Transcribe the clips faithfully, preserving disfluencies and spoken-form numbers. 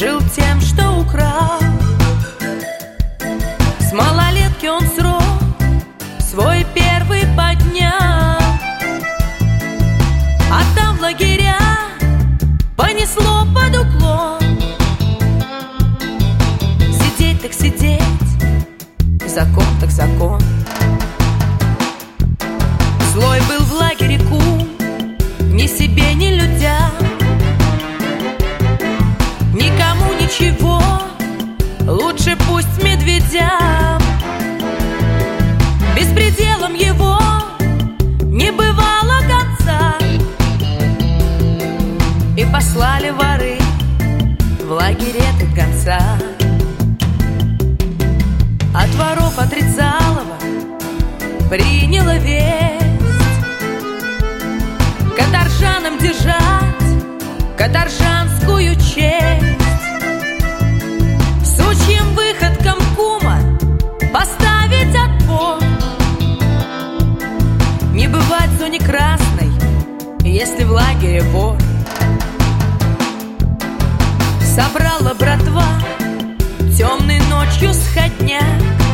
жил тем, что украл. С малолетки он срок свой первый поднял, а там в лагеря понесло под уклон. Сидеть так сидеть, закон так закон. Злой был в лагере кум, ни себе, ни людям, никому ничего, лучше пусть медведям. Беспределом его не бывало конца, и послали воры в лагерь этот гонца. От воров отрицалого приняла весть: каторжанам держать каторжанскую честь. Сучьим выходкам кума поставить отпор. Не бывать в зоне красной, если в лагере вор. Собрала братва темной ночью сходняк.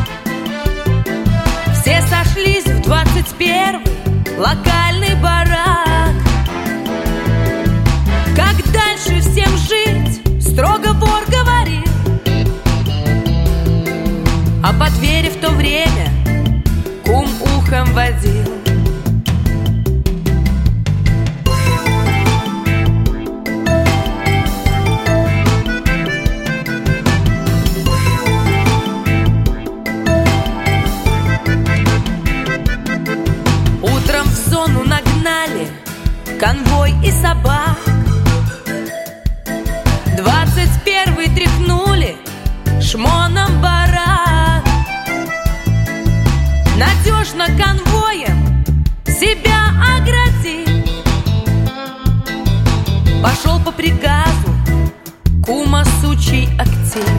Все сошлись в двадцать первый локальный барак. Как дальше всем жить, строго вор говорил, а по двери в то время кум ухом водил. Утром в зону нагнали конвой и собак. Двадцать первый тряхнули шмоном барак. Надежно конвоем себя оградил. Пошел по приказу кума сучий актив.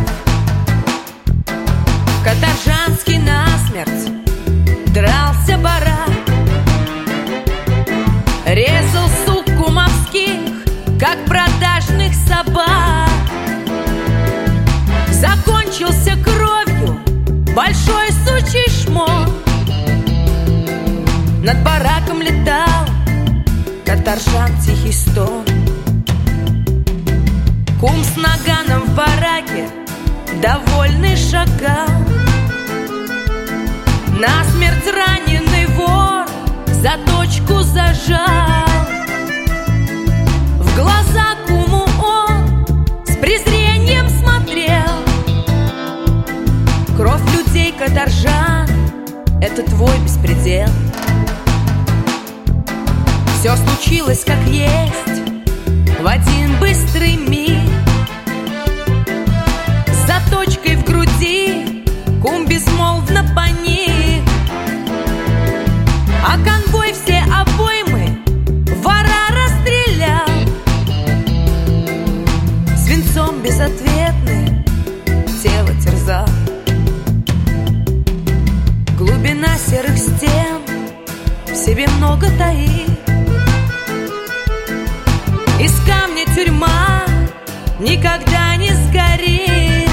Каторжанский насмерть дрался барак. Резал сук кумовских, как продажных собак. Закончился кровью большой сучий шмон. Над бараком летал каторжан тихий стон. Кум с наганом в бараке довольный шагал. Насмерть раненый вор заточку зажал. В глаза куму он с презрением смотрел. Кровь людей каторжан — это твой беспредел. Все случилось как есть в один быстрый миг. С заточкой в груди кум безмолвно поник. А конвой все обоймы вора расстрелял. Свинцом безответным тело терзал. Глубина серых стен в себе много таит. Из камня тюрьма никогда не сгорит.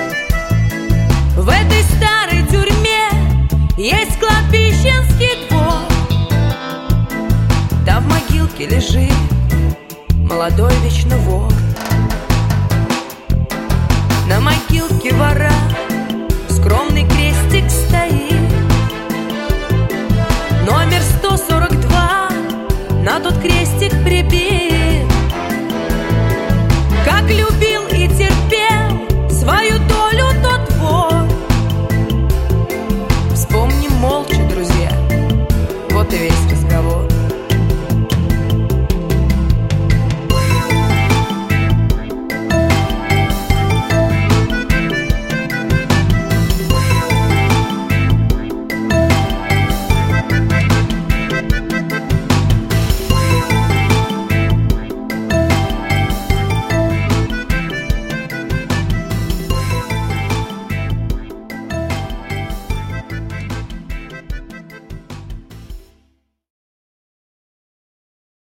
В этой старой тюрьме есть кладбищенский двор. Там в могилке лежит молодой вечно вор. На могилке вора скромный крестик стоит. Номер сто сорок два на тот крестик прибит. Как любил и терпел свою долю тот вор. Вспомним молча, друзья, вот и весь разговор.